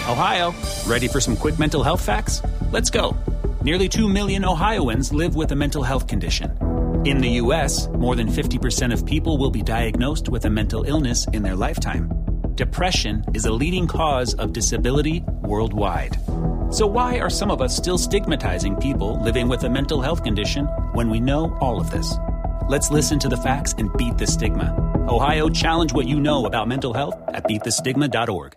Ohio, ready for some quick mental health facts? Let's go. Nearly 2 million Ohioans live with a mental health condition. In the U.S., more than 50% of people will be diagnosed with a mental illness in their lifetime. Depression is a leading cause of disability worldwide. So why are some of us still stigmatizing people living with a mental health condition when we know all of this? Let's listen to the facts and beat the stigma. Ohio, challenge what you know about mental health at beatthestigma.org.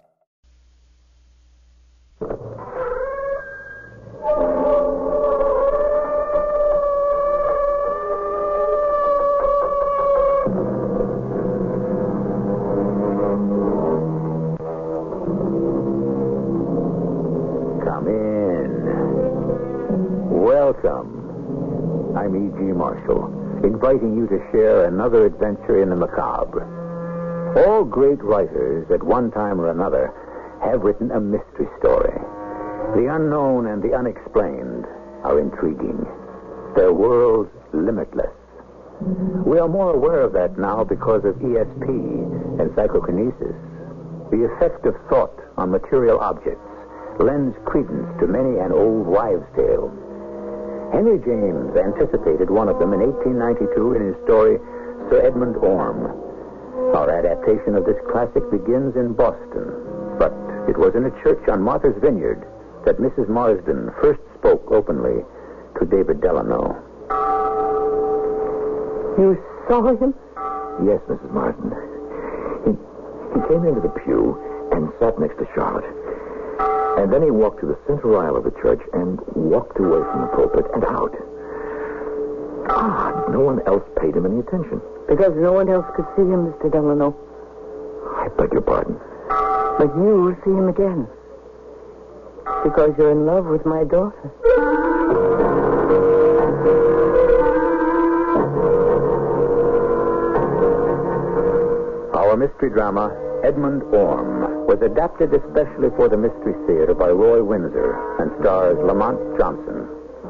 Come in. Welcome. I'm E.G. Marshall, inviting you to share another adventure in the macabre. All great writers, at one time or another, have written a mystery story. The unknown and the unexplained are intriguing. Their worlds limitless. We are more aware of that now because of ESP and psychokinesis. The effect of thought on material objects lends credence to many an old wives' tale. Henry James anticipated one of them in 1892 in his story Sir Edmund Orme. Our adaptation of this classic begins in Boston, but it was in a church on Martha's Vineyard that Mrs. Marsden first spoke openly to David Delano. You saw him? Yes, Mrs. Marsden. He came into the pew and sat next to Charlotte. And then he walked to the center aisle of the church and walked away from the pulpit and out. No one else paid him any attention. Because no one else could see him, Mr. Delano. I beg your pardon. But you see him again. Because you're in love with my daughter. Our mystery drama, Edmund Orme, was adapted especially for the Mystery Theater by Roy Windsor and stars Lamont Johnson.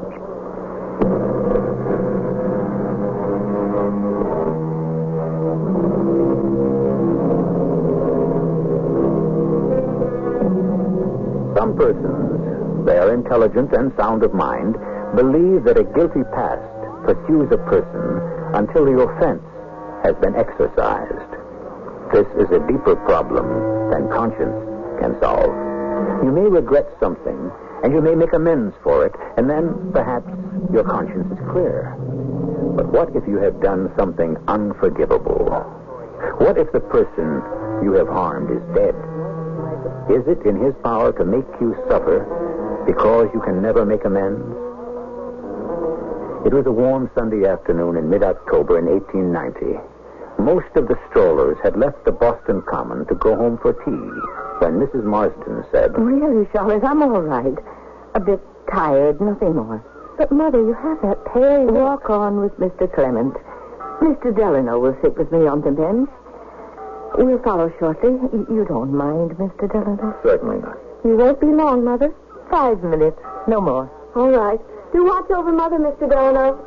Some persons, they are intelligent and sound of mind, believe that a guilty past pursues a person until the offense has been exorcised. This is a deeper problem than conscience can solve. You may regret something, and you may make amends for it, and then, perhaps, your conscience is clear. But what if you have done something unforgivable? What if the person you have harmed is dead? Is it in his power to make you suffer because you can never make amends? It was a warm Sunday afternoon in mid-October in 1890. Most of the strollers had left the Boston Common to go home for tea when Mrs. Marsden said, Really, Charlotte, I'm all right. A bit tired, nothing more. But, Mother, you have that pale... Walk on with Mr. Clement. Mr. Delano will sit with me on the bench. We'll follow shortly. You don't mind, Mr. Delano? Certainly not. You won't be long, Mother. 5 minutes, no more. All right. Do watch over Mother, Mr. Delano.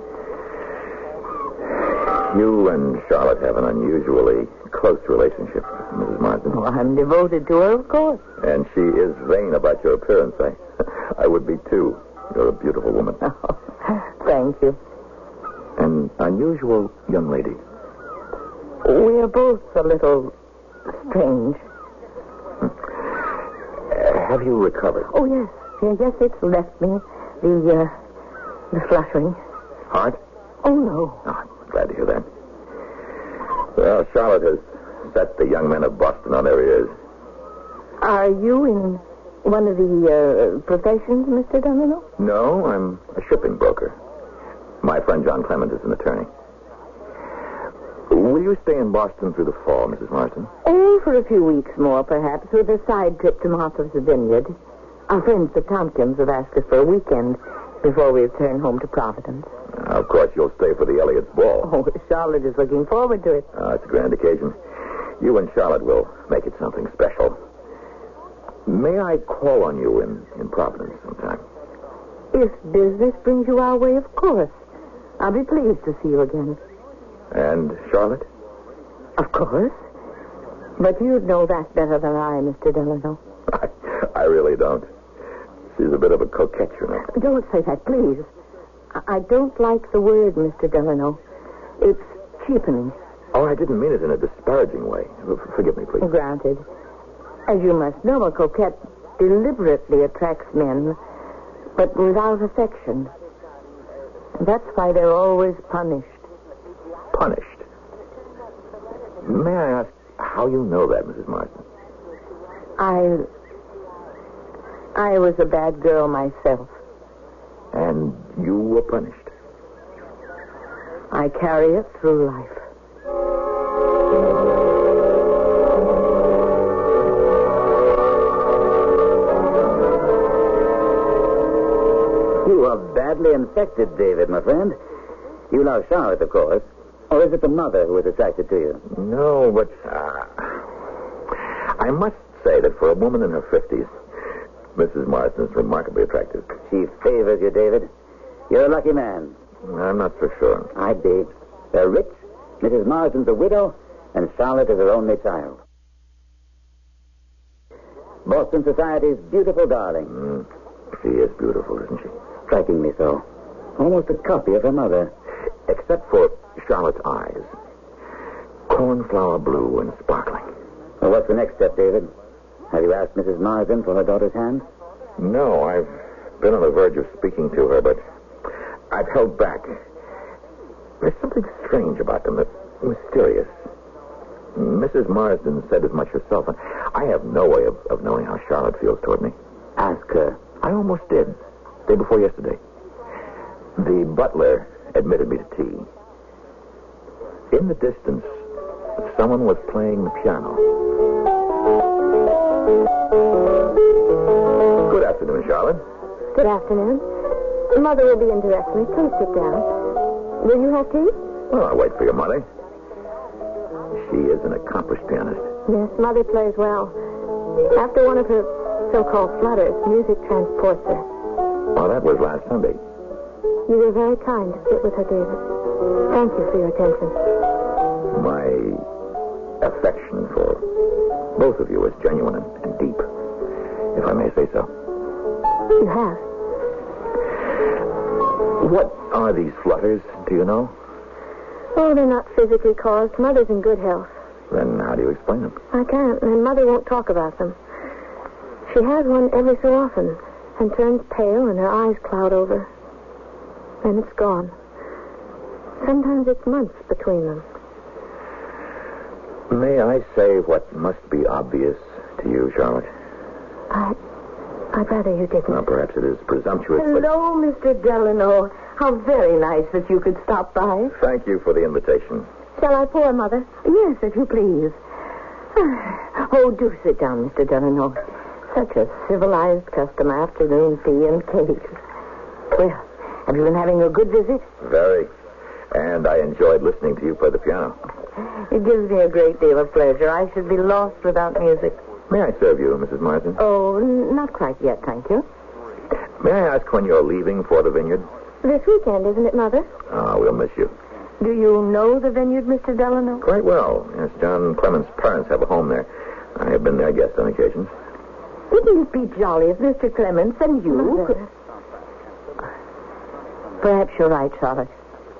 You and Charlotte have an unusually close relationship, Mrs. Marsden. Oh, I'm devoted to her, of course. And she is vain about your appearance. I would be, too. You're a beautiful woman. Oh, thank you. An unusual young lady. We are both a little strange. Have you recovered? Oh, yes. Yes, it's left me. The fluttering. Heart? Oh, no. Oh, I'm glad to hear that. Well, Charlotte has set the young men of Boston on their ears. Are you in one of the professions, Mr. Delano? No, I'm a shipping broker. My friend John Clement is an attorney. Will you stay in Boston through the fall, Mrs. Marsden? Oh, for a few weeks more, perhaps, with a side trip to Martha's Vineyard. Our friends, the Tompkins, have asked us for a weekend before we return home to Providence. Of course, you'll stay for the Elliott's ball. Oh, Charlotte is looking forward to it. It's a grand occasion. You and Charlotte will make it something special. May I call on you in Providence sometime? If business brings you our way, of course. I'll be pleased to see you again. And Charlotte? Of course. But you'd know that better than I, Mr. Delano. really don't. She's a bit of a coquette, you know. Don't say that, please. I don't like the word, Mr. Delano. It's cheapening. Oh, I didn't mean it in a disparaging way. Forgive me, please. Granted. As you must know, a coquette deliberately attracts men, but without affection. That's why they're always punished. Punished? May I ask how you know that, Mrs. Marsden? I was a bad girl myself. And you were punished? I carry it through life. You are badly infected, David, my friend. You love Charlotte, of course. Or is it the mother who is attracted to you? No, but I must say that for a woman in her 50s, Mrs. Marsden is remarkably attractive. She favors you, David. You're a lucky man. I'm not so sure. I'd be. They're rich. Mrs. Marsden's a widow, and Charlotte is her only child. Boston society's beautiful darling. She is beautiful, isn't she? Strikingly so. Almost a copy of her mother. Except for Charlotte's eyes. Cornflower blue and sparkling. Well, what's the next step, David? Have you asked Mrs. Marsden for her daughter's hand? No, I've been on the verge of speaking to her, but I've held back. There's something strange about them, mysterious. Mrs. Marsden said as much herself, and I have no way of knowing how Charlotte feels toward me. Ask her. I almost did. Day before yesterday. The butler admitted me to tea. In the distance, someone was playing the piano. Good afternoon, Charlotte. Good afternoon. Mother will be in directly. Please sit down. Will you have tea? Well, I'll wait for your mother. She is an accomplished pianist. Yes, Mother plays well. After one of her so-called flutters, music transports her. Well, that was last Sunday. You were very kind to sit with her, David. Thank you for your attention. My affection for both of you is genuine and deep, if I may say so. You have. What are these flutters, do you know? Oh, they're not physically caused. Mother's in good health. Then how do you explain them? I can't, and Mother won't talk about them. She has one every so often and turns pale and her eyes cloud over. Then it's gone. Sometimes it's months between them. May I say what must be obvious to you, Charlotte? I'd rather you didn't. Well, perhaps it is presumptuous, Hello, Mr. Delano. How very nice that you could stop by. but thank you for the invitation. Shall I pour, Mother? Yes, if you please. Oh, do sit down, Mr. Delano. Such a civilized custom, afternoon tea and cakes. Well, have you been having a good visit? Very. And I enjoyed listening to you play the piano. It gives me a great deal of pleasure. I should be lost without music. May I serve you, Mrs. Marsden? Oh, not quite yet, thank you. May I ask when you're leaving for the vineyard? This weekend, isn't it, Mother? We'll miss you. Do you know the vineyard, Mr. Delano? Quite well. Yes, John Clement's parents have a home there. I have been their guest on occasion. Wouldn't it be jolly if Mr. Clements and you could... Perhaps you're right, Charlotte.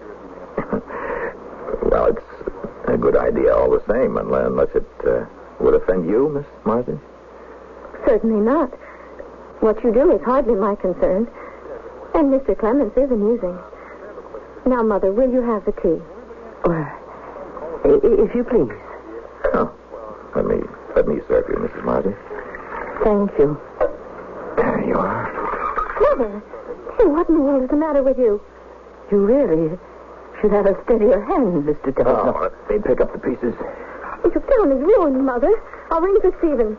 Well, it's a good idea all the same, unless it would offend you, Miss Marsden. Certainly not. What you do is hardly my concern. And Mr. Clements is amusing. Now, Mother, will you have the tea? If you please. Oh, let me serve you, Mrs. Marsden. Thank you. There you are. Mother, hey, what in the world is the matter with you? You really should have a steadier hand, Mr. Delano. Oh, let me pick up the pieces. Your gown is ruined, Mother. I'll ring for Stephen.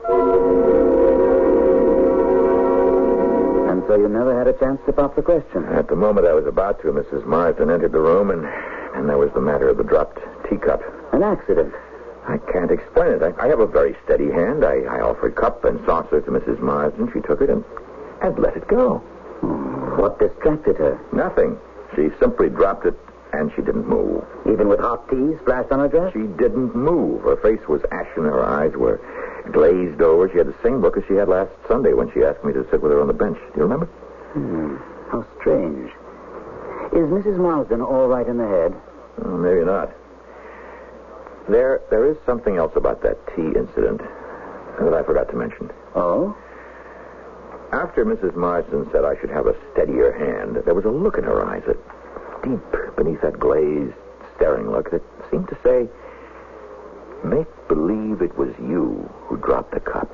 And so you never had a chance to pop the question? At the moment I was about to, Mrs. Marsden entered the room, and there was the matter of the dropped teacup. An accident. I can't explain it. I have a very steady hand. I offered cup and saucer to Mrs. Marsden. She took it and let it go. What distracted her? Nothing. She simply dropped it, and she didn't move. Even with hot tea splashed on her dress? She didn't move. Her face was ashen. Her eyes were glazed over. She had the same look as she had last Sunday when she asked me to sit with her on the bench. Do you remember? How strange. Is Mrs. Marsden all right in the head? Oh, maybe not. There is something else about that tea incident that I forgot to mention. Oh? After Mrs. Marsden said I should have a steadier hand, there was a look in her eyes that, deep beneath that glazed, staring look, that seemed to say, make believe it was you who dropped the cup.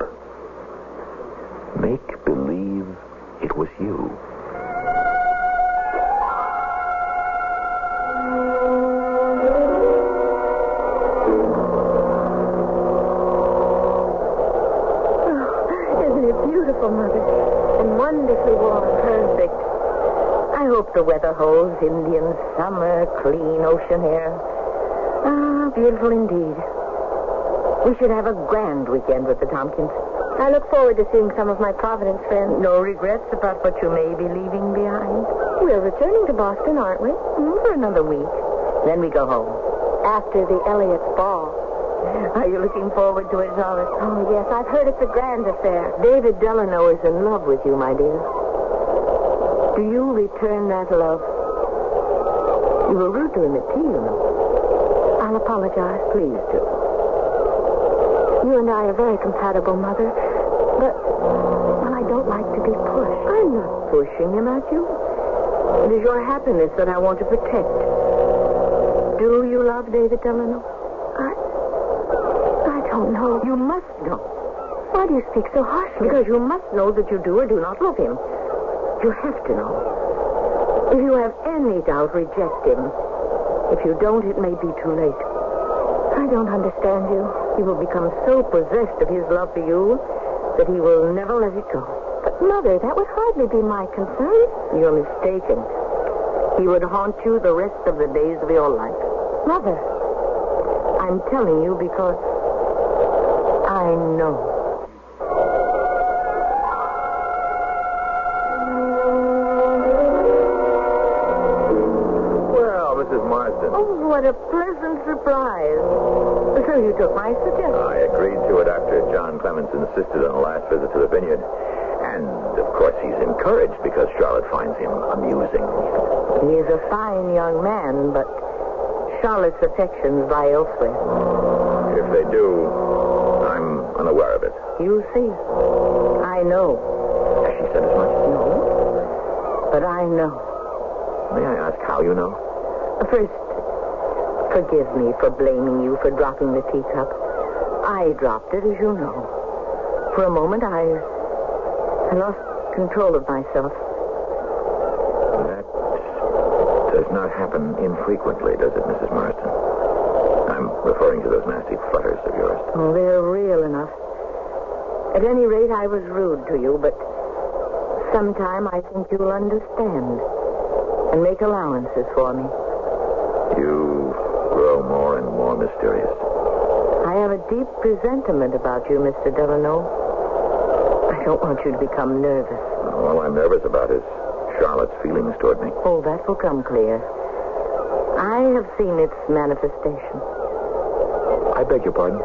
Make believe it was you. Mother, and wonderfully warm. Perfect. I hope the weather holds. Indian summer, clean ocean air. Ah, beautiful indeed. We should have a grand weekend with the Tompkins. I look forward to seeing some of my Providence friends. No regrets about what you may be leaving behind? We're returning to Boston, aren't we? For another week. Then we go home. After the Elliott's ball. Are you looking forward to it, Charlotte? Oh, yes. I've heard it's a grand affair. David Delano is in love with you, my dear. Do you return that love? You were rude to him at tea, you know. I'll apologize. Please do. You and I are very compatible, Mother. But, well, I don't like to be pushed. I'm not pushing him at you. It is your happiness that I want to protect. Do you love David Delano? I don't know. You must know. Why do you speak so harshly? Because you must know that you do or do not love him. You have to know. If you have any doubt, reject him. If you don't, it may be too late. I don't understand you. He will become so possessed of his love for you that he will never let it go. But, Mother, that would hardly be my concern. You're mistaken. He would haunt you the rest of the days of your life. Mother, I'm telling you because I know. Well, Mrs. Marsden. Oh, what a pleasant surprise. So you took my suggestion. I agreed to it after John Clements insisted on a last visit to the vineyard. And, of course, he's encouraged because Charlotte finds him amusing. He is a fine young man, but Charlotte's affections lie elsewhere. If they do, I'm unaware of it. You see. I know. Has she said as much? No. But I know. May I ask how you know? First, forgive me for blaming you for dropping the teacup. I dropped it, as you know. For a moment, I lost control of myself. That does not happen infrequently, does it, Mrs. Marsden? I'm referring to those nasty flutters of yours. Oh, they're real enough. At any rate, I was rude to you, but sometime I think you'll understand and make allowances for me. You grow more and more mysterious. I have a deep presentiment about you, Mr. Delano. I don't want you to become nervous. All I'm nervous about is Charlotte's feelings toward me. Oh, that will come clear. I have seen its manifestation. I beg your pardon?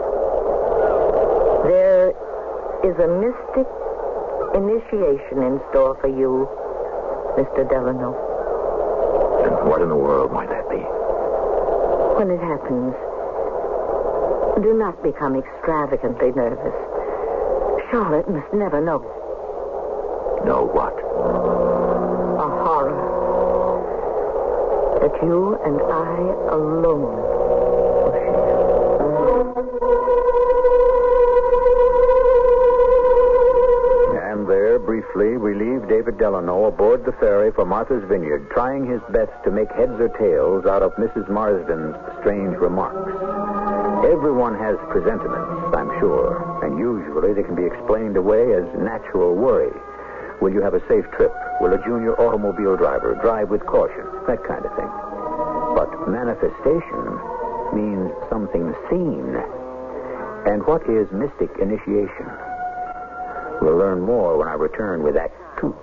There is a mystic initiation in store for you, Mr. Delano. And what in the world might that be? When it happens, do not become extravagantly nervous. Charlotte must never know. Know what? A horror. That you and I alone will share. And there, briefly, we leave David Delano aboard the ferry for Martha's Vineyard, trying his best to make heads or tails out of Mrs. Marsden's strange remarks. Everyone has presentiments, I'm sure, and usually they can be explained away as natural worry. Will you have a safe trip? Will a junior automobile driver drive with caution? That kind of thing. But manifestation means something seen. And what is mystic initiation? We'll learn more when I return with Act 2.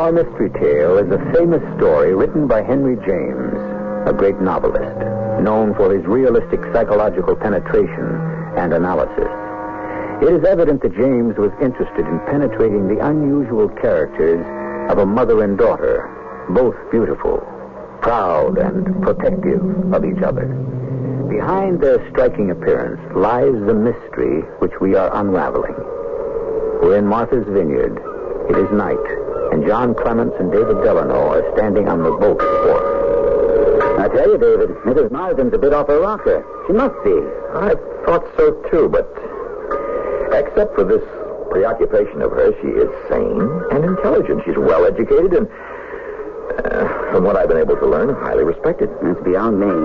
Our mystery tale is a famous story written by Henry James, a great novelist, known for his realistic psychological penetration and analysis. It is evident that James was interested in penetrating the unusual characters of a mother and daughter, both beautiful, proud, and protective of each other. Behind their striking appearance lies the mystery which we are unraveling. We're in Martha's Vineyard. It is night, and John Clements and David Delano are standing on the boat wharf. I tell you, David, Mrs. Marsden's a bit off her rocker. She must be. I thought so, too, but except for this preoccupation of hers, she is sane and intelligent. She's well-educated and, from what I've been able to learn, highly respected. That's beyond me.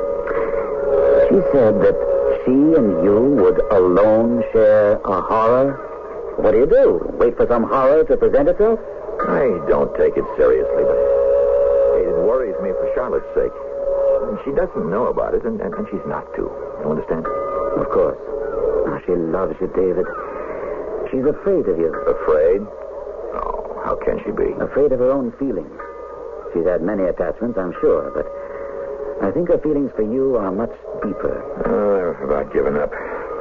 She said that she and you would alone share a horror. What do? Wait for some horror to present itself? I don't take it seriously, but it worries me for Charlotte's sake. She doesn't know about it, and she's not to. You understand? Of course. Oh, she loves you, David. She's afraid of you. Afraid? Oh, how can she be? Afraid of her own feelings. She's had many attachments, I'm sure, but I think her feelings for you are much deeper. Oh, I've about given up.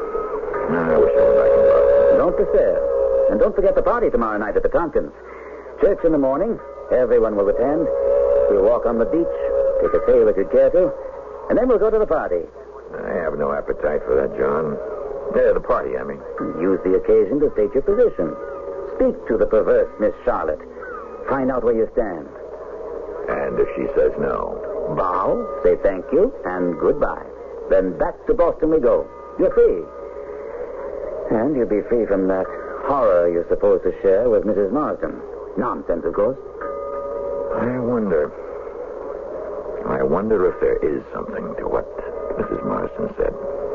I wish I were back in Boston. Don't despair. And don't forget the party tomorrow night at the Tompkins. Church in the morning. Everyone will attend. We'll walk on the beach, take a sail if you care to, and then we'll go to the party. I have no appetite for that, John. Yeah, the party, I mean. Use the occasion to state your position. Speak to the perverse Miss Charlotte. Find out where you stand. And if she says no? Bow, say thank you, and goodbye. Then back to Boston we go. You're free. And you'll be free from that horror you're supposed to share with Mrs. Marsden. Nonsense, of course. I wonder if there is something to what Mrs. Marsden said.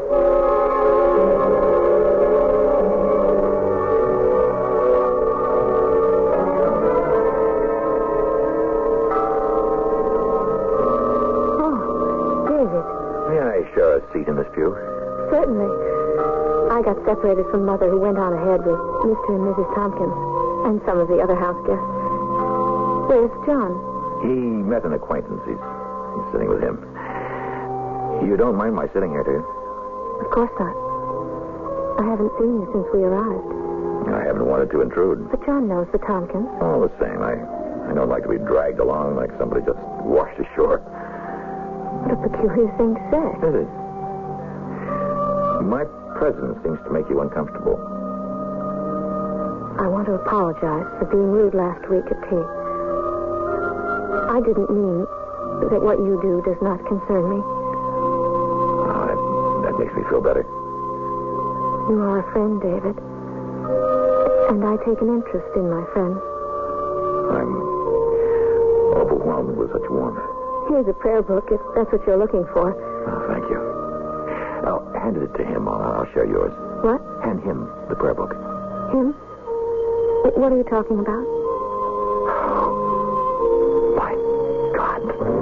Oh, David. May I share a seat in this pew? Certainly. I got separated from Mother, who went on ahead with Mr. and Mrs. Tompkins and some of the other house guests. Where's John? He met an acquaintance. He's sitting with him. You don't mind my sitting here, do you? Of course not. I haven't seen you since we arrived. I haven't wanted to intrude. But John knows the Tompkins. All the same, I don't like to be dragged along like somebody just washed ashore. What a peculiar thing to say. Is it? My presence seems to make you uncomfortable. I want to apologize for being rude last week at tea. I didn't mean that what you do does not concern me. Oh, that makes me feel better. You are a friend, David. And I take an interest in my friends. I'm overwhelmed with such warmth. Here's a prayer book, if that's what you're looking for. Oh, thank you. Now, hand it to him. I'll share yours. What? Hand him the prayer book. Him? What are you talking about? My God.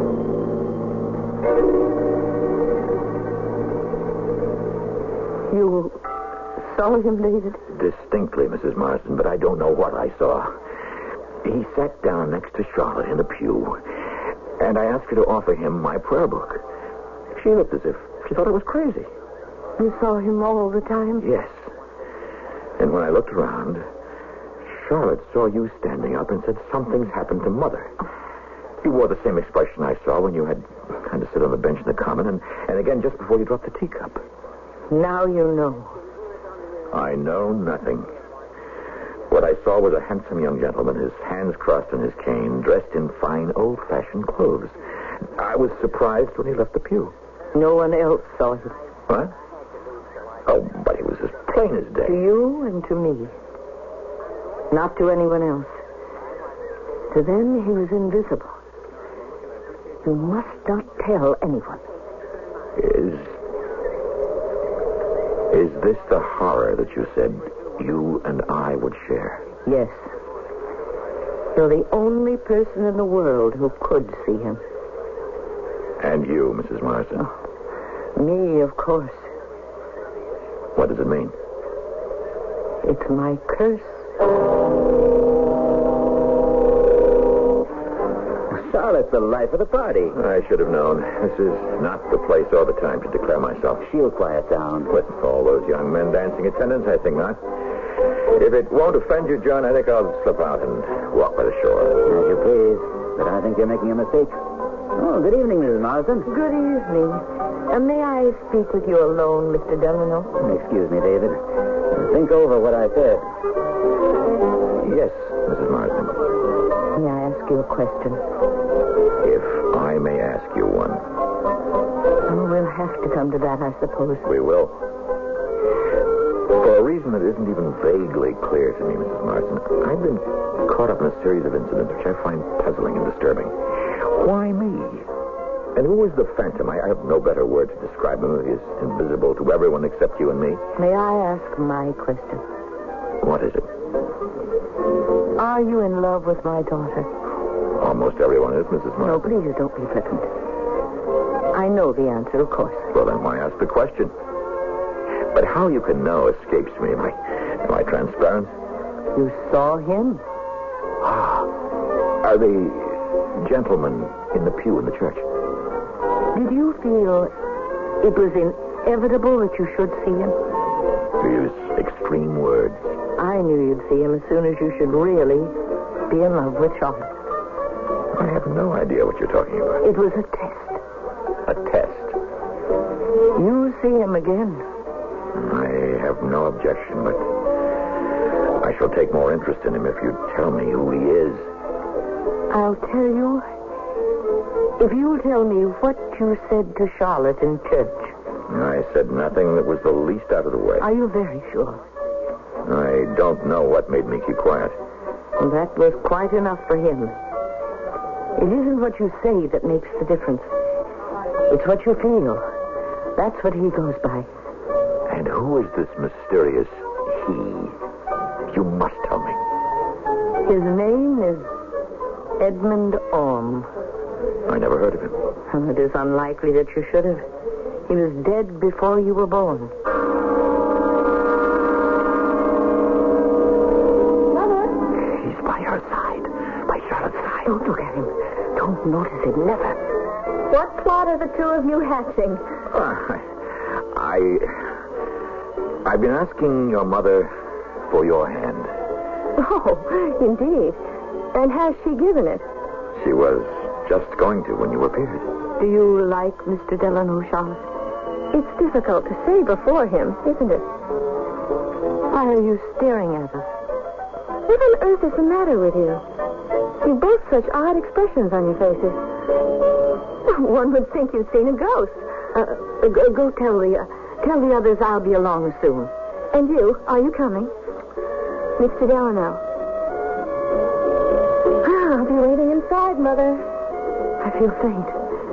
You saw him, David? Distinctly, Mrs. Marsden, but I don't know what I saw. He sat down next to Charlotte in the pew, and I asked her to offer him my prayer book. She looked as if she thought I was crazy. You saw him all the time? Yes. And when I looked around, Charlotte saw you standing up and said, something's happened to Mother. You wore the same expression I saw when you had to sit on the bench in the Common, and again just before you dropped the teacup. Now you know. I know nothing. What I saw was a handsome young gentleman, his hands crossed on his cane, dressed in fine old-fashioned clothes. I was surprised when he left the pew. No one else saw him. What? Oh, but he was as plain as day. To you and to me. Not to anyone else. To them, he was invisible. You must not tell anyone. Is this the horror that you said you and I would share? Yes. You're the only person in the world who could see him. And you, Mrs. Marsden. Oh, me, of course. What does it mean? It's my curse. Well, it's the life of the party. I should have known. This is not the place or the time to declare myself. She'll quiet down. With all those young men dancing attendance, I think not. If it won't offend you, John, I think I'll slip out and walk by the shore. As you please. But I think you're making a mistake. Oh, good evening, Mrs. Marsden. Good evening. May I speak with you alone, Mr. Delano? Excuse me, David. Think over what I said. Yes, Mrs. Marsden. May I ask you a question? If I may ask you one. Oh, we'll have to come to that, I suppose. We will. For a reason that isn't even vaguely clear to me, Mrs. Marsden, I've been caught up in a series of incidents which I find puzzling and disturbing. Why me? And who is the phantom? I have no better word to describe him. He is invisible to everyone except you and me. May I ask my question? What is it? Are you in love with my daughter? Almost everyone is, Mrs. Marsden. No, please don't be flippant. I know the answer, of course. Well, then why ask the question? But how you can know escapes me. Am I transparent? You saw him? Are the gentlemen in the pew in the church? Did you feel it was inevitable that you should see him? To use extreme words. I knew you'd see him as soon as you should really be in love with Charlotte. I have no idea what you're talking about. It was a test. A test? You see him again. I have no objection, but I shall take more interest in him if you tell me who he is. I'll tell you if you'll tell me what you said to Charlotte in church. I said nothing that was the least out of the way. Are you very sure? I don't know what made me keep quiet. Well, that was quite enough for him. It isn't what you say that makes the difference. It's what you feel. That's what he goes by. And who is this mysterious he? You must tell me. His name is Edmund Orme. I never heard of him. And it is unlikely that you should have. He was dead before you were born. Mother! He's by her side. By Charlotte's side. Don't look at him. Don't notice it. Never. What plot are the two of you hatching? I've been asking your mother for your hand. Oh, indeed. And has she given it? She was just going to when you appeared. Do you like Mr. Delano, Charlotte? It's difficult to say before him, isn't it? Why are you staring at us? What on earth is the matter with you? You've both such odd expressions on your faces. One would think you'd seen a ghost. Go tell the others I'll be along soon. And you, are you coming? Mr. Delano. I'll be waiting inside, Mother. I feel faint.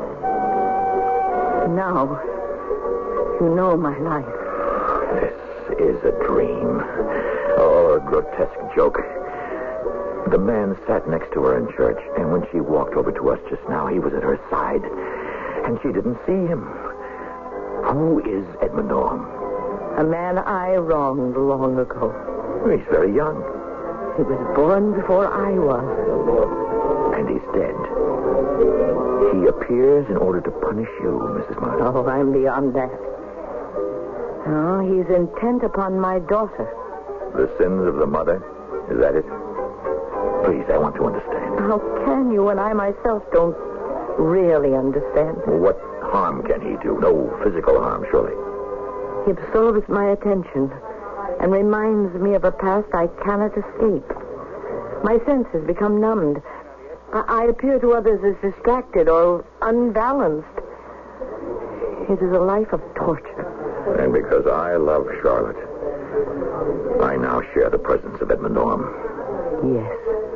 Now, you know my life. This is a dream. Or a grotesque joke. The man sat next to her in church, and when she walked over to us just now, he was at her side. And she didn't see him. Who is Edmund Orme? A man I wronged long ago. He's very young. He was born before I was. And he's dead. He appears in order to punish you, Mrs. Marsden. Oh, I'm beyond that. Oh, he's intent upon my daughter. The sins of the mother? Is that it? Please, I want to understand. How can you when I myself don't really understand? What harm can he do? No physical harm, surely. He absorbs my attention and reminds me of a past I cannot escape. My senses become numbed. I appear to others as distracted or unbalanced. It is a life of torture. And because I love Charlotte, I now share the presence of Edmund Orme. Yes.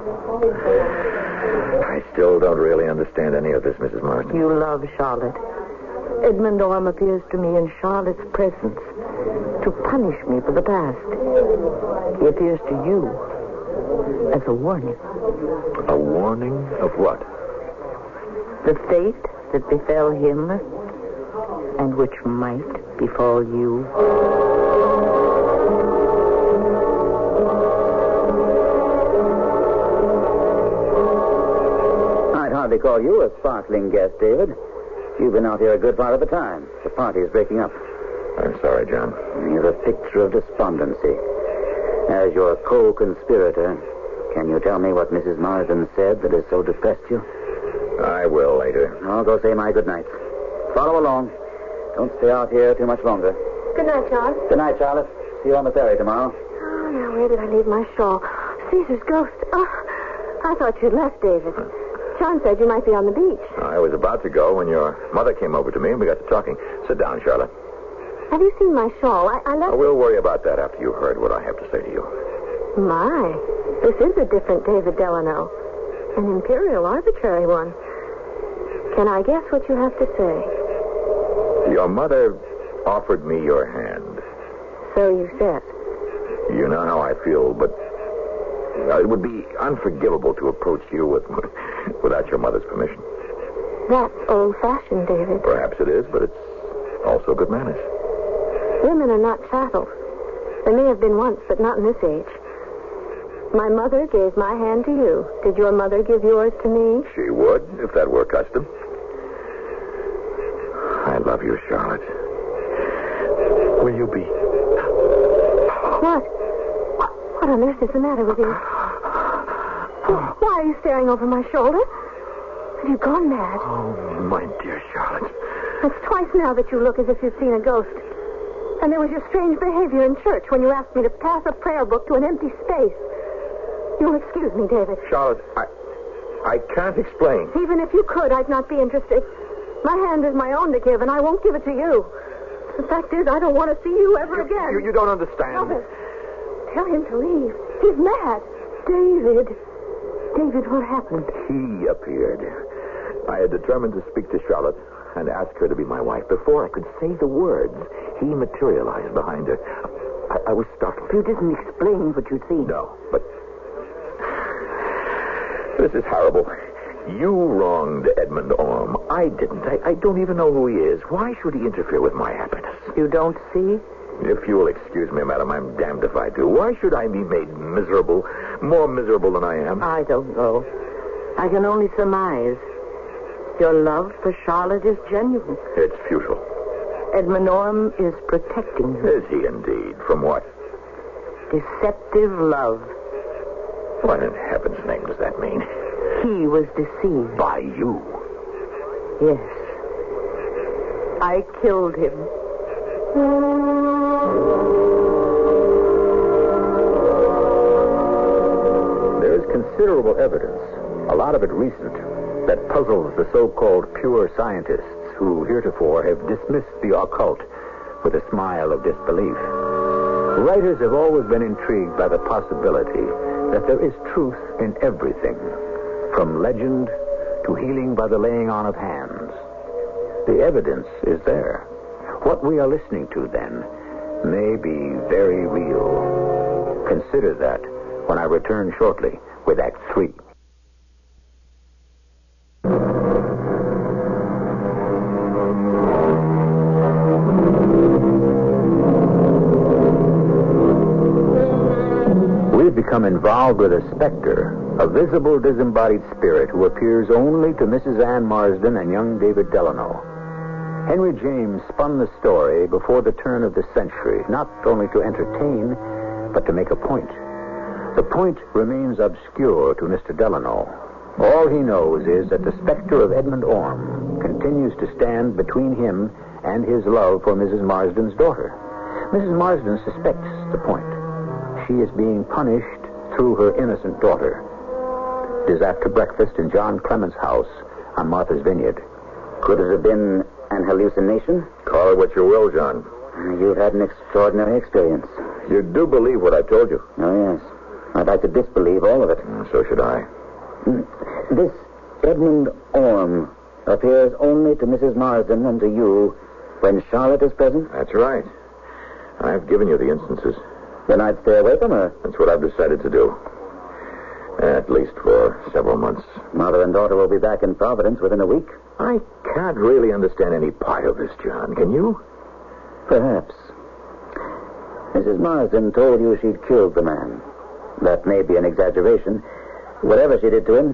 I still don't really understand any of this, Mrs. Marsden. You love Charlotte. Edmund Orme appears to me in Charlotte's presence to punish me for the past. He appears to you as a warning. A warning of what? The fate that befell him and which might befall you. hardly call you a sparkling guest, David. You've been out here a good part of the time. The party is breaking up. I'm sorry, John. You're a picture of despondency. As your co-conspirator, can you tell me what Mrs. Marsden said that has so depressed you? I will later. I'll go say my good night. Follow along. Don't stay out here too much longer. Good night, John. Good night, Charlotte. See you on the ferry tomorrow. Oh, now where did I leave my shawl? Caesar's ghost. Oh, I thought you'd left, David. John said you might be on the beach. I was about to go when your mother came over to me and we got to talking. Sit down, Charlotte. Have you seen my shawl? I left... We'll worry about that after you've heard what I have to say to you. My, this is a different David Delano. An imperial arbitrary one. Can I guess what you have to say? Your mother offered me your hand. So you said. You know how I feel, but it would be unforgivable to approach you without your mother's permission. That's old-fashioned, David. Perhaps it is, but it's also good manners. Women are not chattels. They may have been once, but not in this age. My mother gave my hand to you. Did your mother give yours to me? She would, if that were custom. I love you, Charlotte. Will you be? What? What on earth is the matter with you? Why are you staring over my shoulder? Have you gone mad? Oh, my dear Charlotte. It's twice now that you look as if you've seen a ghost. And there was your strange behavior in church when you asked me to pass a prayer book to an empty space. You'll excuse me, David. Charlotte, I can't explain. Even if you could, I'd not be interested. My hand is my own to give, and I won't give it to you. The fact is, I don't want to see you ever again. You don't understand. Stop it. Tell him to leave. He's mad. David. David, what happened? He appeared. I had determined to speak to Charlotte and ask her to be my wife. Before I could say the words, he materialized behind her. I was startled. You didn't explain what you'd seen. No, but this is horrible. You wronged Edmund Orme. I didn't. I don't even know who he is. Why should he interfere with my happiness? You don't see? If you'll excuse me, madam, I'm damned if I do. Why should I be made miserable, more miserable than I am? I don't know. I can only surmise. Your love for Charlotte is genuine. It's futile. Edmund Orme is protecting you. Is he indeed? From what? Deceptive love. What in heaven's name does that mean? He was deceived. By you? Yes. I killed him. There is considerable evidence, a lot of it recent, that puzzles the so-called pure scientists who heretofore have dismissed the occult with a smile of disbelief. Writers have always been intrigued by the possibility that there is truth in everything, from legend to healing by the laying on of hands. The evidence is there. What we are listening to, then, may be very real. Consider that when I return shortly with Act 3. We've become involved with a specter, a visible disembodied spirit who appears only to Mrs. Ann Marsden and young David Delano. Henry James spun the story before the turn of the century, not only to entertain, but to make a point. The point remains obscure to Mr. Delano. All he knows is that the specter of Edmund Orme continues to stand between him and his love for Mrs. Marsden's daughter. Mrs. Marsden suspects the point. She is being punished through her innocent daughter. It is after breakfast in John Clement's house on Martha's Vineyard. Could it have been an hallucination? Call it what you will, John. You've had an extraordinary experience. You do believe what I told you? Oh, yes. I'd like to disbelieve all of it. So should I. This Edmund Orme appears only to Mrs. Marsden and to you when Charlotte is present? That's right. I've given you the instances. Then I'd stay away from her. That's what I've decided to do. At least for several months. Mother and daughter will be back in Providence within a week. I can't really understand any part of this, John. Can you? Perhaps. Mrs. Marsden told you she'd killed the man. That may be an exaggeration. Whatever she did to him,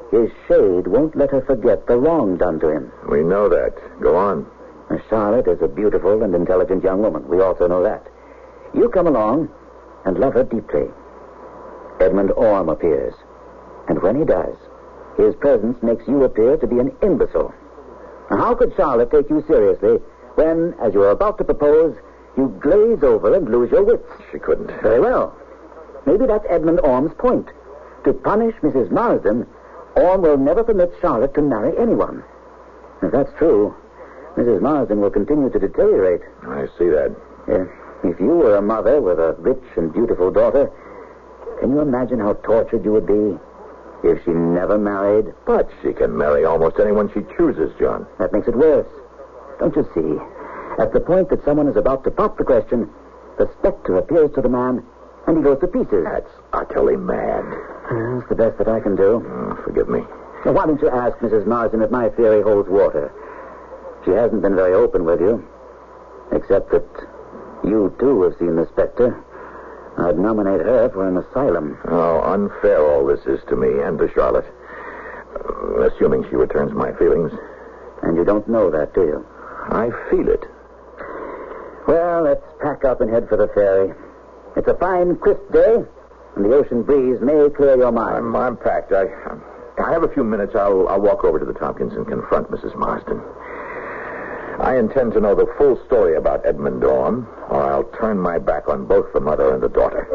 his shade won't let her forget the wrong done to him. We know that. Go on. Charlotte is a beautiful and intelligent young woman. We also know that. You come along and love her deeply. Edmund Orme appears. And when he does, his presence makes you appear to be an imbecile. Now, how could Charlotte take you seriously when, as you are about to propose, you glaze over and lose your wits? She couldn't. Very well. Maybe that's Edmund Orme's point. To punish Mrs. Marsden, Orme will never permit Charlotte to marry anyone. If that's true, Mrs. Marsden will continue to deteriorate. I see that. If you were a mother with a rich and beautiful daughter, can you imagine how tortured you would be if she never married? But she can marry almost anyone she chooses, John. That makes it worse. Don't you see? At the point that someone is about to pop the question, the specter appears to the man, and he goes to pieces. That's utterly mad. That's the best that I can do. Forgive me. Now, why don't you ask Mrs. Marsden if my theory holds water? She hasn't been very open with you, except that you, too, have seen the specter. I'd nominate her for an asylum. How unfair all this is to me and to Charlotte. Assuming she returns my feelings. And you don't know that, do you? I feel it. Well, let's pack up and head for the ferry. It's a fine, crisp day, and the ocean breeze may clear your mind. I'm packed. I have a few minutes. I'll walk over to the Tompkins and confront Mrs. Marsden. I intend to know the full story about Edmund Orme, or I'll turn my back on both the mother and the daughter.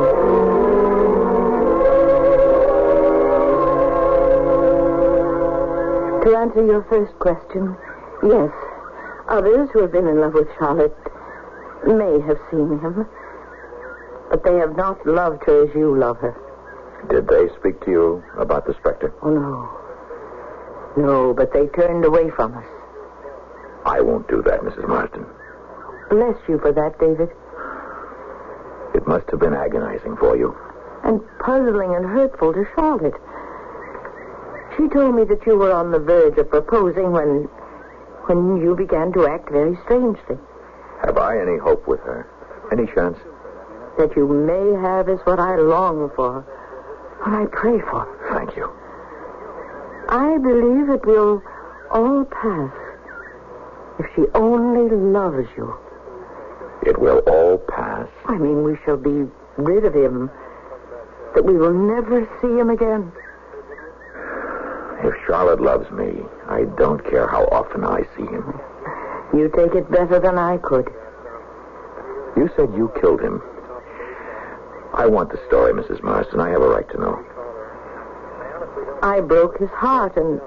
To answer your first question, yes. Others who have been in love with Charlotte may have seen him, but they have not loved her as you love her. Did they speak to you about the specter? Oh, no. No, but they turned away from us. I won't do that, Mrs. Marsden. Bless you for that, David. It must have been agonizing for you. And puzzling and hurtful to Charlotte. She told me that you were on the verge of proposing when you began to act very strangely. Have I any hope with her? Any chance? That you may have is what I long for. What I pray for. Thank you. I believe it will all pass. If she only loves you. It will all pass? I mean, we shall be rid of him. That we will never see him again. If Charlotte loves me, I don't care how often I see him. You take it better than I could. You said you killed him. I want the story, Mrs. Marsden. I have a right to know. I broke his heart, and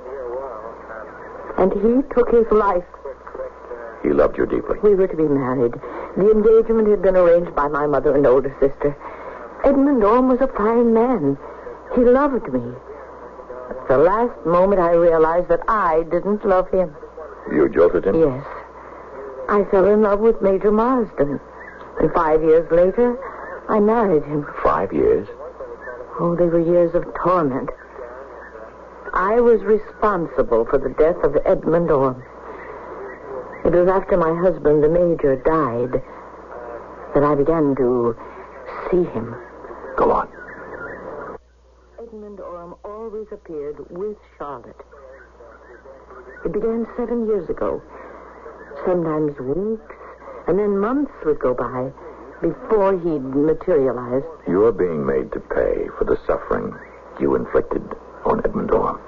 he took his life. He loved you deeply. We were to be married. The engagement had been arranged by my mother and older sister. Edmund Orme was a fine man. He loved me. At the last moment, I realized that I didn't love him. You jilted him? Yes. I fell in love with Major Marsden. And 5 years later, I married him. 5 years? Oh, they were years of torment. I was responsible for the death of Edmund Orme. It was after my husband, the Major, died that I began to see him. Go on. Edmund Orme always appeared with Charlotte. It began 7 years ago. Sometimes weeks, and then months would go by before he'd materialize. You're being made to pay for the suffering you inflicted on Edmund Orme.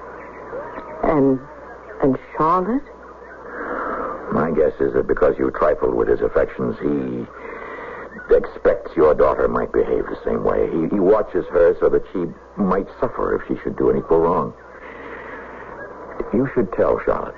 And Charlotte? My guess is that because you trifled with his affections, he expects your daughter might behave the same way. He watches her so that she might suffer if she should do an equal wrong. You should tell Charlotte.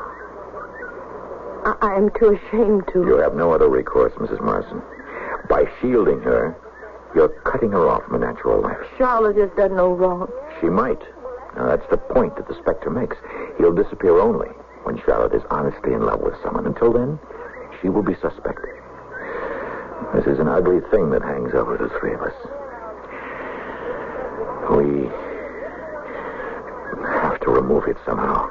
I am too ashamed to. You have no other recourse, Mrs. Marsden. By shielding her, you're cutting her off from a natural life. Charlotte has done no wrong. She might. Now, that's the point that the specter makes. He'll disappear only when Charlotte is honestly in love with someone. Until then, she will be suspect. This is an ugly thing that hangs over the three of us. We have to remove it somehow.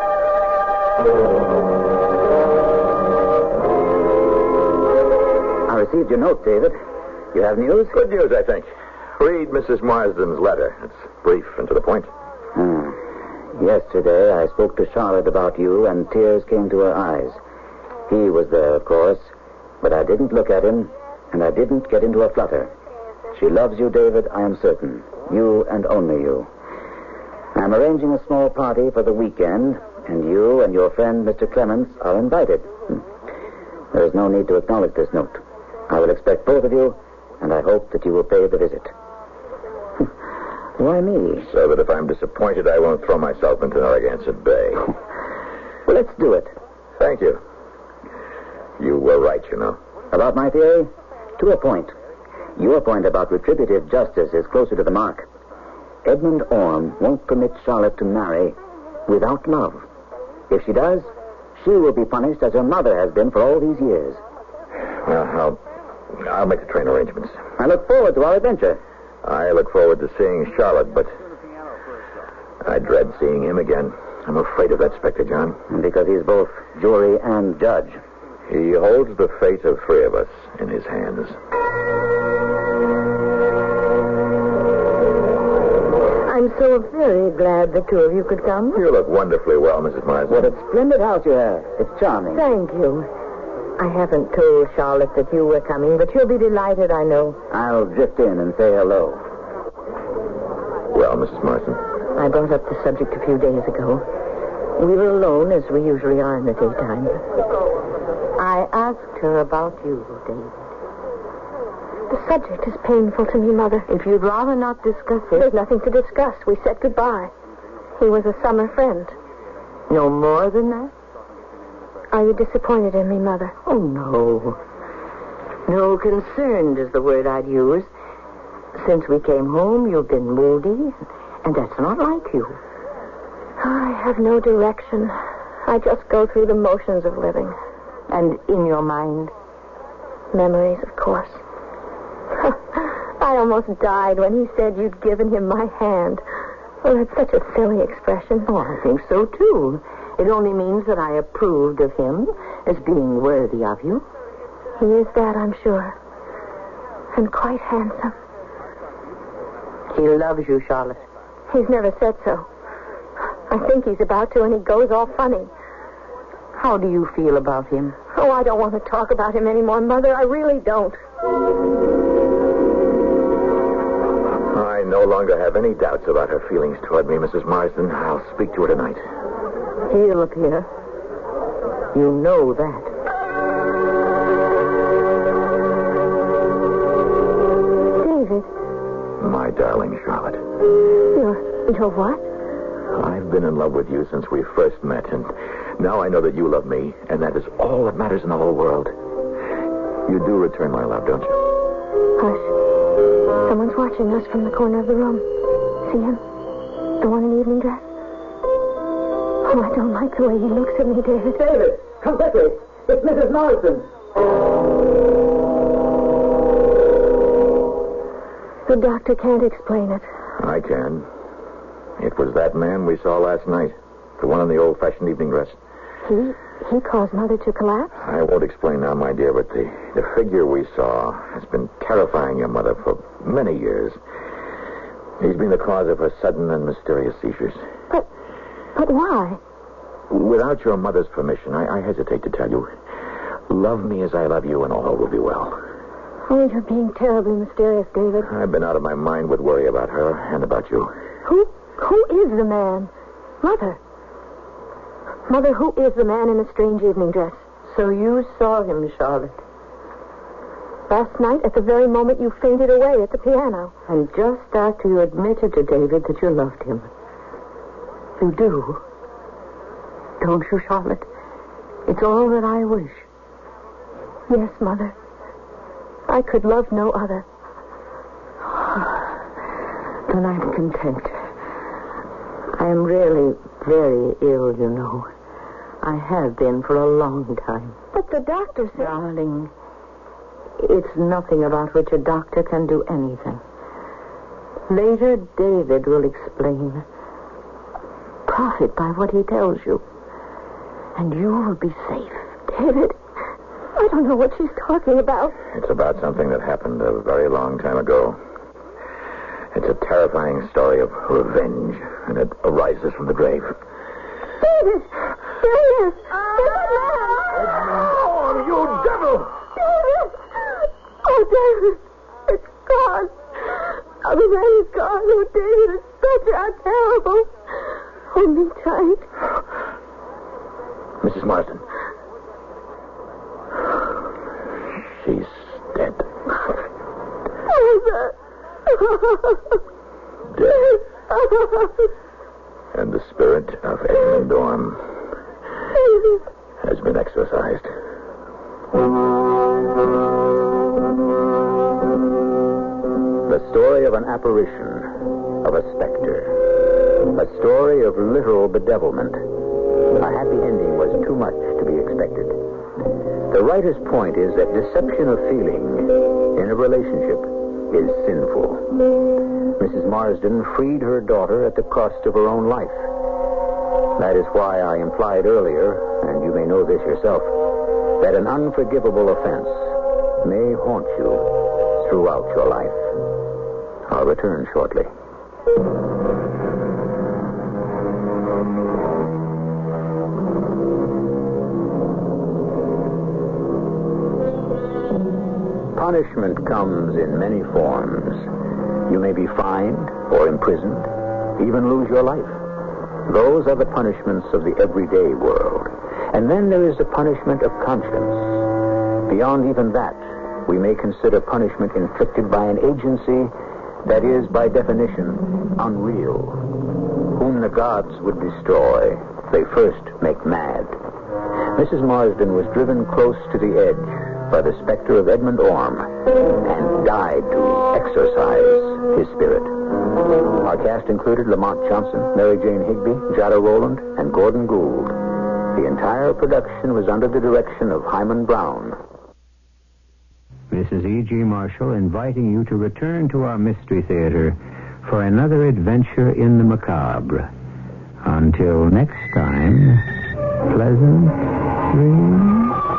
I received your note, David. You have news? Good news, I think. Read Mrs. Marsden's letter. It's brief and to the point. Yesterday, I spoke to Charlotte about you, and tears came to her eyes. He was there, of course, but I didn't look at him, and I didn't get into a flutter. She loves you, David, I am certain. You and only you. I'm arranging a small party for the weekend, and you and your friend, Mr. Clements, are invited. There is no need to acknowledge this note. I will expect both of you, and I hope that you will pay the visit. Why me? So that if I'm disappointed, I won't throw myself into Narragansett Bay. Well, let's do it. Thank you. You were right, you know. About my theory? To a point. Your point about retributive justice is closer to the mark. Edmund Orme won't permit Charlotte to marry without love. If she does, she will be punished as her mother has been for all these years. Well, I'll make the train arrangements. I look forward to our adventure. I look forward to seeing Charlotte, but I dread seeing him again. I'm afraid of that specter, John. Because he's both jury and judge. He holds the fate of three of us in his hands. I'm so very glad the two of you could come. You look wonderfully well, Mrs. Marsden. What a splendid house you have. It's charming. Thank you. I haven't told Charlotte that you were coming, but she'll be delighted, I know. I'll drift in and say hello. Well, Mrs. Marsden. I brought up the subject a few days ago. We were alone, as we usually are in the daytime. I asked her about you, David. The subject is painful to me, Mother. If you'd rather not discuss it... There's nothing to discuss. We said goodbye. He was a summer friend. No more than that? Are you disappointed in me, Mother? Oh, no. No, concerned is the word I'd use. Since we came home, you've been moody, and that's not like you. I have no direction. I just go through the motions of living. And in your mind? Memories, of course. I almost died when he said you'd given him my hand. Oh, that's such a silly expression. Oh, I think so, too. It only means that I approved of him as being worthy of you. He is that, I'm sure. And quite handsome. He loves you, Charlotte. He's never said so. I think he's about to, and he goes all funny. How do you feel about him? Oh, I don't want to talk about him anymore, Mother. I really don't. I no longer have any doubts about her feelings toward me, Mrs. Marsden. I'll speak to her tonight. He'll appear. You know that. David. My darling Charlotte. You're what? I've been in love with you since we first met, and now I know that you love me, and that is all that matters in the whole world. You do return my love, don't you? Hush. Someone's watching us from the corner of the room. See him? The one in evening dress? Oh, I don't like the way he looks at me, David. David, come quickly. It's Mrs. Marsden. The doctor can't explain it. I can. It was that man we saw last night. The one in the old-fashioned evening dress. He caused Mother to collapse? I won't explain now, my dear, but the figure we saw has been terrifying your mother for many years. He's been the cause of her sudden and mysterious seizures. But why? Without your mother's permission, I hesitate to tell you. Love me as I love you, and all will be well. Oh, you're being terribly mysterious, David. I've been out of my mind with worry about her and about you. Who is the man? Mother. Mother, who is the man in the strange evening dress? So you saw him, Charlotte. Last night, at the very moment you fainted away at the piano. And just after you admitted to David that you loved him. You do. Don't you, Charlotte? It's all that I wish. Yes, Mother. I could love no other. Then I'm content. I am really very ill, you know. I have been for a long time. But the doctor said... Darling, it's nothing about which a doctor can do anything. Later, David will explain. Profit by what he tells you. And you will be safe. David, I don't know what she's talking about. It's about something that happened a very long time ago. It's a terrifying story of revenge, and it arises from the grave. David! There he is! Oh, you devil! David! Oh, David! It's gone. Oh, the man is gone. Oh, David, it's such a terrible. Hold me tight. Mrs. Marsden. She's dead. Dead. And the spirit of Edmund Orme has been exorcised. The story of an apparition, of a specter. A story of literal bedevilment. A happy ending was too much to be expected. The writer's point is that deception of feeling in a relationship is sinful. Mrs. Marsden freed her daughter at the cost of her own life. That is why I implied earlier, and you may know this yourself, that an unforgivable offense may haunt you throughout your life. I'll return shortly. Punishment comes in many forms. You may be fined or imprisoned, even lose your life. Those are the punishments of the everyday world. And then there is the punishment of conscience. Beyond even that, we may consider punishment inflicted by an agency that is, by definition, unreal. Whom the gods would destroy, they first make mad. Mrs. Marsden was driven close to the edge by the specter of Edmund Orme and died to exorcise his spirit. Our cast included Lamont Johnson, Mary Jane Higby, Jada Rowland, and Gordon Gould. The entire production was under the direction of Hyman Brown. This is E.G. Marshall inviting you to return to our Mystery Theater for another adventure in the macabre. Until next time, pleasant dreams.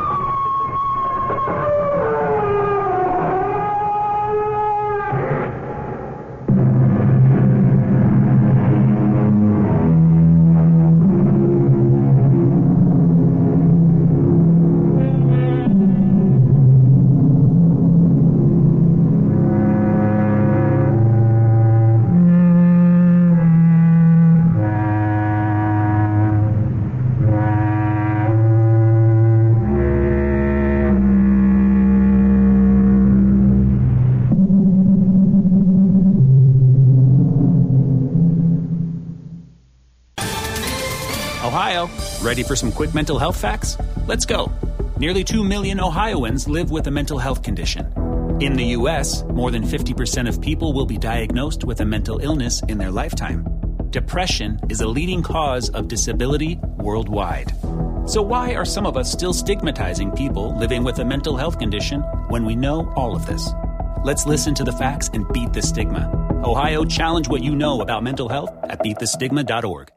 Ohio, ready for some quick mental health facts? Let's go. Nearly 2 million Ohioans live with a mental health condition. In the U.S., more than 50% of people will be diagnosed with a mental illness in their lifetime. Depression is a leading cause of disability worldwide. So why are some of us still stigmatizing people living with a mental health condition when we know all of this? Let's listen to the facts and beat the stigma. Ohio, challenge what you know about mental health at beatthestigma.org.